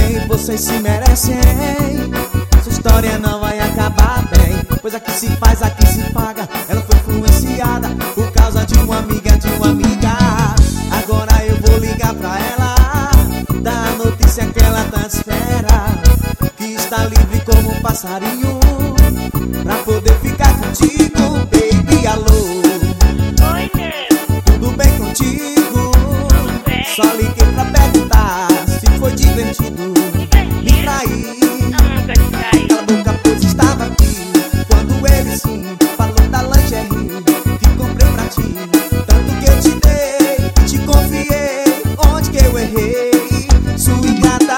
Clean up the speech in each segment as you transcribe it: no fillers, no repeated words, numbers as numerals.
bem, vocês se merecem. Sua história não vai acabar bem, pois aqui se faz, aqui se paga. Ela foi influenciada por causa de uma amiga, de uma amiga. Agora eu vou ligar pra ela, dar a notícia que ela tanto espera, que está livre como um passarinho, pra poder ficar contigo, baby. Alô, Oi, meu, tudo bem contigo? tudo bem? Só liguei pra perguntar se foi divertido me trair. Nunca te traí. Cala a boca, pois estava aqui quando ele sim falou da lingerie que comprei pra ti. Tanto que eu te dei, te confiei, onde que eu errei? Sua gata,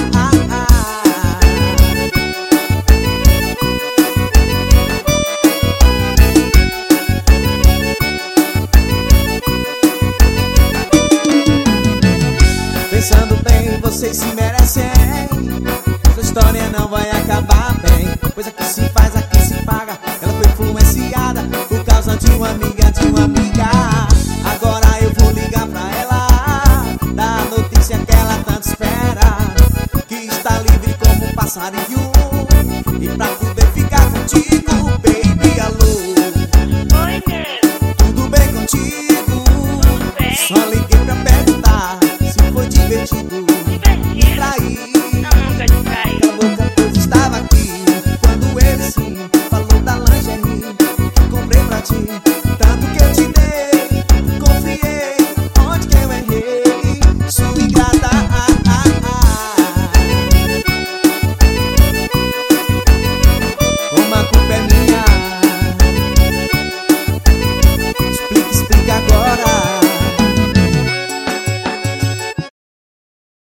Pensando bem, vocês se merecem. Sua história não vai acabar bem, pois aqui se faz, aqui se paga. Ela foi influenciada por causa de uma amiga, de uma amiga. Agora eu vou ligar pra ela, dar a notícia que ela tanto espera, que está livre como um passarinho, e pra poder